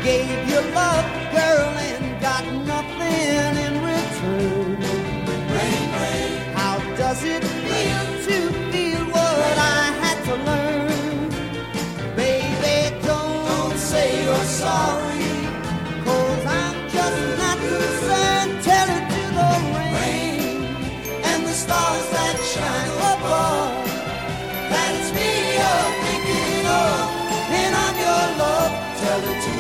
gave you love, girl, and got nothing in return. Rain, rain, how does it feel to feel what I had to learn? Baby, don't say you're sorry, 'cause I'm just not concerned. Tell it to the rain and the stars that shine above, that it's me you're thinking of, and I'm your love. Tell it to